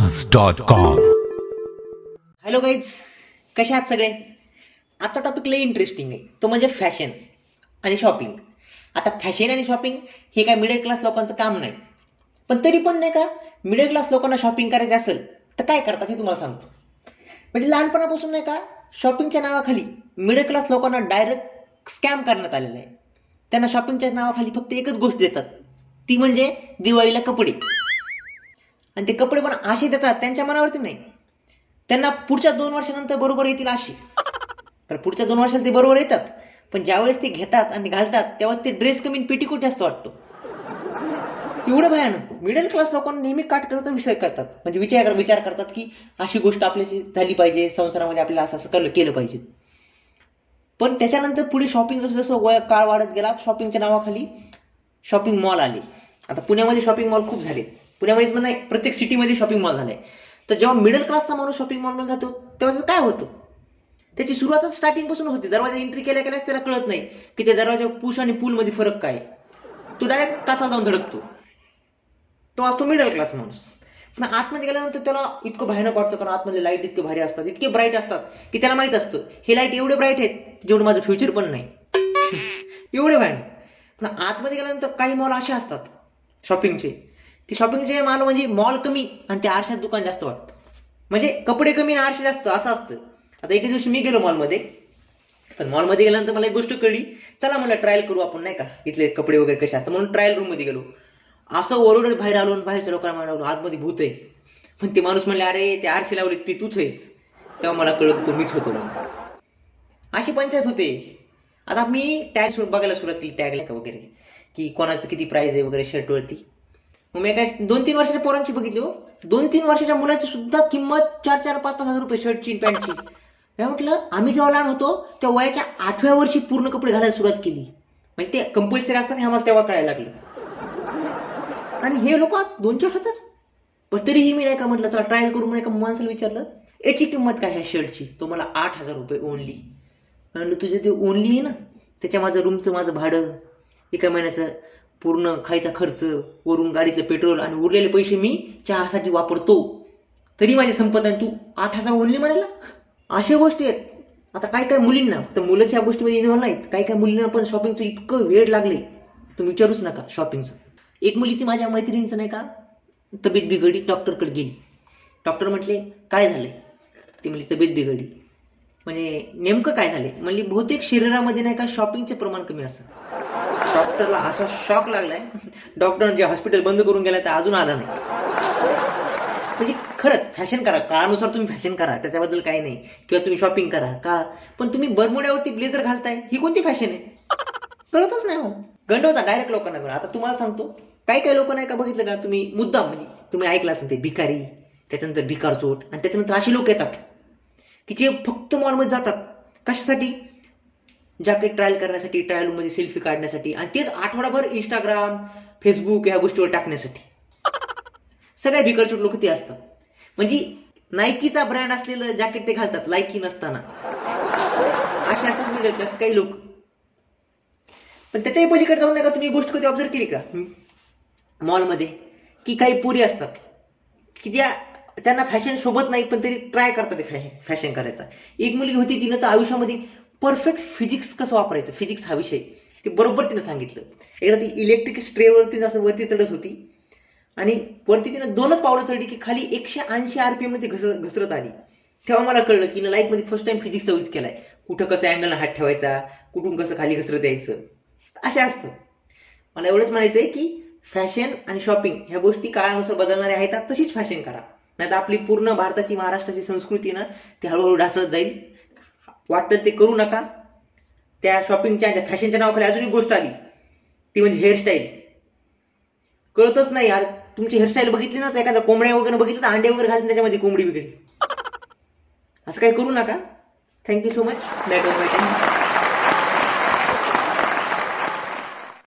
Anas.com. Hello guys, कसे आहात सगळे? आजचा टॉपिक लई इंटरेस्टिंग आहे, तो म्हणजे फॅशन आणि शॉपिंग. आता फॅशन आणि शॉपिंग हे काय मिडल क्लास लोकांचं काम नाही, पण तरी पण नाही का मिडल क्लास लोकांना शॉपिंग करायची असेल तर काय करतात हे तुम्हाला सांगतो. म्हणजे लहानपणापासून नाही का शॉपिंगच्या नावाखाली मिडल क्लास लोकांना डायरेक्ट स्कॅम करण्यात आलेलं आहे. त्यांना शॉपिंगच्या नावाखाली फक्त एकच गोष्ट देतात, ती म्हणजे दिवाळीला कपडे. आणि ते कपडे पण असे देतात त्यांच्या मनावरती नाही, त्यांना पुढच्या 2 वर्षानंतर बरोबर येतील अशी. तर पुढच्या 2 वर्षाला ते बरोबर येतात, पण ज्यावेळेस ते घेतात आणि घालतात त्यावेळेस ते ड्रेस कमी पेटीकोट जास्त वाटतो. एवढं भयानक मिडल क्लास लोकांना नेहमी काटकळचा विषय करतात. म्हणजे विचार करतात की अशी गोष्ट आपल्याशी झाली पाहिजे, संसारामध्ये आपल्याला असं असं केलं पाहिजे. पण त्याच्यानंतर पुढे शॉपिंग जसं जसं काळ वाढत गेला, शॉपिंगच्या नावाखाली शॉपिंग मॉल आले. आता पुण्यामध्ये शॉपिंग मॉल खूप झाले, पुण्यामध्ये पण नाही प्रत्येक सिटीमध्ये शॉपिंग मॉल झाले. तर जेव्हा मिडल क्लासचा माणूस शॉपिंग मॉलमध्ये जातो तेव्हा काय होतं, त्याची सुरुवातच स्टार्टिंग पासून होती. दरवाजा एंट्री केल्याच त्याला कळत नाही की त्या दरवाजा पुश आणि पूलमध्ये फरक काय. तो डायरेक्ट काचा जाऊन धडकतो. तो असतो मिडल क्लास माणूस. पण आतमध्ये गेल्यानंतर त्याला इतकं भयानक वाटतं, कारण आतमध्ये लाईट इतके भारी असतात, इतके ब्राईट असतात की त्याला माहित असतं हे लाईट एवढे ब्राईट आहेत जेवढं माझं फ्युचर पण नाही. एवढे भयानक. पण आतमध्ये गेल्यानंतर काही मॉल असे असतात शॉपिंगचे की शॉपिंगचे माल म्हणजे मॉल कमी आणि त्या आरशात दुकान जास्त वाटतं. म्हणजे कपडे कमी आणि आरशे जास्त असं असतं. आता एके दिवशी मी गेलो मॉलमध्ये, पण मॉलमध्ये गेल्यानंतर मला एक गोष्ट कळली. चला मला ट्रायल करू आपण, नाही का, इथले कपडे वगैरे कसे असतात म्हणून ट्रायल रूम मध्ये गेलो. असं ओरडत बाहेर आलो, बाहेरच्या लोकांना म्हणालो आतमध्ये भूत आहे. पण ते माणूस म्हणले अरे ते आरशे लावले ती तूच आहेस. तेव्हा मला कळत मीच होतो. अशी पंचायत होते. आता मी टॅग बघायला सुरुवात केली, टॅग वगैरे की कोणाचं किती प्राइस आहे वगैरे शर्टवरती. मग मी काय 2-3 वर्षाच्या पोरांची बघितली हो, 2-3 वर्षाच्या मुलाची सुद्धा किंमत 4-4-5-5 हजार रुपये शर्टची पॅन्टची. मी म्हटलं आम्ही जेव्हा लहान होतो त्या वयाच्या 8व्या वर्षी पूर्ण कपडे घालायला सुरुवात केली. म्हणजे ते कंपल्सरी असतात हे आम्हाला तेव्हा कळायला लागलं. आणि हे लोक आज 2-4 हजार. पण तरीही मी नाही का म्हटलं चला ट्रायल करू. नाही का माणसाला विचारलं याची किंमत काय ह्या शर्टची, तो मला 8,000 रुपये ओनली. म्हणलं तुझे ते ओनली आहे ना, त्याच्या माझं रूमचं माझं भाडं, एका महिन्याचं पूर्ण खायचा खर्च, वरून गाडीचं पेट्रोल आणि उरलेले पैसे मी चहासाठी वापरतो, तरी माझे संपत आणि तू 8,000 ओनली म्हणायला. अशा गोष्टी आहेत. आता काय काय मुलींना, फक्त मुलंच या गोष्टीमध्ये इन्व्हॉल्व नाहीत, काही काय मुलींना पण शॉपिंगचं इतकं वेळ लागले तुम्ही विचारूच नका. शॉपिंगचं एक मुलीची माझ्या मैत्रिणीचं नाही का तब्येत बिघडली, डॉक्टरकडे गेली. डॉक्टर म्हटले काय झालंय, ती म्हणली तब्येत बिघडली. म्हणजे नेमकं काय झाले, म्हणली बहुतेक शरीरामध्ये नाही का शॉपिंगचे प्रमाण कमी असतं. डॉक्टरला असा शॉक लागलाय, डॉक्टर जे हॉस्पिटल बंद करून गेलाय तर अजून आला नाही. म्हणजे खरंच फॅशन करा, काळानुसार तुम्ही फॅशन करा, त्याच्याबद्दल काही नाही, किंवा तुम्ही शॉपिंग करा का, पण तुम्ही बरमुड्यावरती ब्लेझर घालताय ही कोणती फॅशन आहे कळतच नाही. मग गंडवता डायरेक्ट लोकांना. आता तुम्हाला सांगतो काही काही लोक नाही का बघितलं का तुम्ही मुद्दाम, म्हणजे तुम्ही ऐकलं असेल ते भिकारी, त्याच्यानंतर भिकारचोट, आणि त्याच्यानंतर असे लोक येतात की ते फक्त मॉलमध्ये जातात कशासाठी, जॅकेट ट्रायल करण्यासाठी, ट्रायल रूममध्ये सेल्फी काढण्यासाठी, आणि तेच आठवडाभर इंस्टाग्राम फेसबुक या गोष्टीवर टाकण्यासाठी. सगळ्या भिकारचोट लोक ते असतात. म्हणजे नायकीचा ब्रँड असलेलं जॅकेट ते घालतात लायकी नसताना. असे असतात मिळत असं काही लोक. पण त्याच्याही पलीकडे जाऊन नाही का तुम्ही गोष्ट कधी ऑब्झर्व केली का मॉलमध्ये, की काही पोरी असतात की त्यांना फॅशन शोभत नाही पण तरी ट्राय करतात ते फॅशन करायचा. एक मुलगी होती, तिनं तर आयुष्यामध्ये परफेक्ट फिजिक्स कसं वापरायचं, फिजिक्स हा विषय ते बरोबर तिनं सांगितलं. एकदा ती इलेक्ट्रिक स्ट्रेवरती असं वरती चढत होती आणि वरती तिनं 2च पावलं चढली की खाली 180 RPM मध्ये घसरत आली. तेव्हा मला कळलं की लाईफमध्ये फर्स्ट टाइम फिजिक्सचा यूज केलाय. कुठं कसं अँगलला हात ठेवायचा, कुठून कसं खाली घसरत यायचं, असे असतं. मला एवढंच म्हणायचं आहे की फॅशन आणि शॉपिंग ह्या गोष्टी काळानुसार बदलणाऱ्या आहेत, तशीच फॅशन करा, नाही तर आपली पूर्ण भारताची महाराष्ट्राची संस्कृती ना ती हळूहळू ढासळत जाईल. वाटतं ते करू नका. त्या शॉपिंगच्या त्या फॅशनच्या नावाखाली अजून एक गोष्ट आली, ती म्हणजे हेअरस्टाईल. कळतच नाही यार, तुमची हेअरस्टाईल बघितली ना तर एखादा कोंबड्या वगैरे बघितलं तर अंडे वगैरे घालून त्याच्यामध्ये कोंबडी बिघडली. असं काही करू नका. Thank you so much. That was my time.